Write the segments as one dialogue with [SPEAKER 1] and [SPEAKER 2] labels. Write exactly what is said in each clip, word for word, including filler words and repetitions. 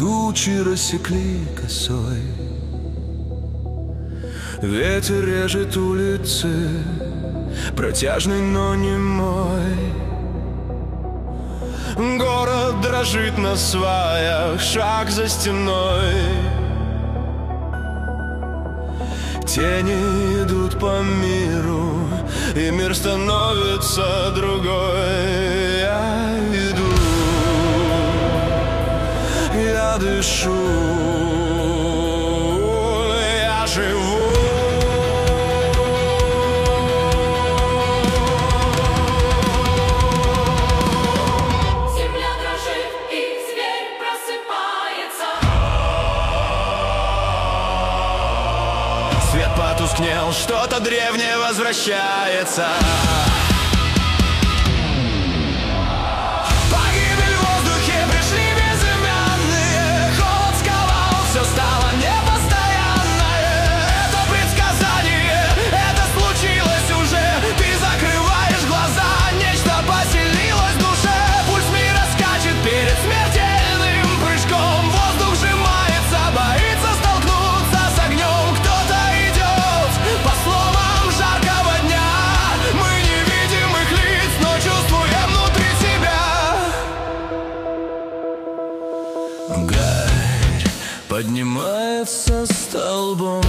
[SPEAKER 1] тучи рассекли косой. Ветер режет улицы, протяжный, но не мой. Город дрожит на сваях, шаг за стеной. Тени идут по миру, и мир становится другой. Я иду, я дышу, я живу.
[SPEAKER 2] Земля дрожит, и зверь просыпается.
[SPEAKER 1] Свет потускнел, что-то древнее возвращается. Погибель в воздухе, пришли безымянные. Холод сковал, все стало непостоянное. Это предсказание, это случилось уже. Ты закрываешь глаза, нечто поселилось в душе. Пульс мира скачет перед смертельным прыжком. Воздух сжимается, боится столкнуться с огнем. Кто-то идет по словам жаркого дня. Мы не видим их лиц, но чувствуем внутри себя. Гарь поднимается столбом,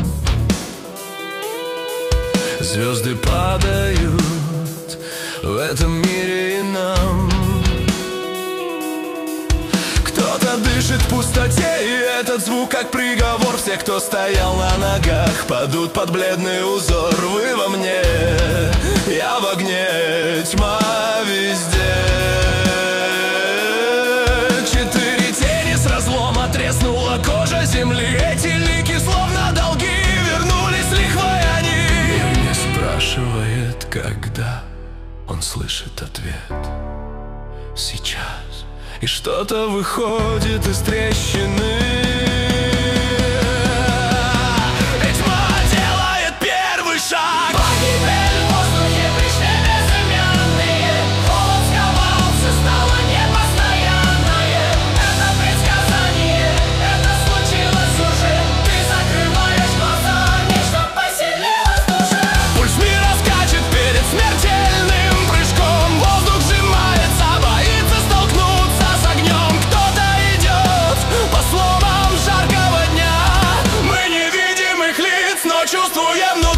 [SPEAKER 1] звезды падают в этом мире и нам. Кто-то дышит в пустоте, и этот звук как приговор. Все, кто стоял на ногах, падут под бледный узор. Вы во мне, я в огне, тьма везде. Четыре тени с разлома, треснула кожа земли. Эти лики словно долги, вернулись лихвой они. Мир не спрашивает, когда, он слышит ответ сейчас. И что-то выходит из трещины. И тьма делает первый шаг.
[SPEAKER 2] Погибель в воздухе, пришли безымянные. Холод сковал, все стало непостоянное. Это предсказание, это случилось уже. Ты закрываешь глаза, нечто поселилось в душе.
[SPEAKER 1] Пульс мира скачет перед смертельным прыжком. Воздух сжимается, боится столкнуться с огнем. Кто-то идет по словам жаркого дня. Мы не видим их лиц, но чувствуем внутри.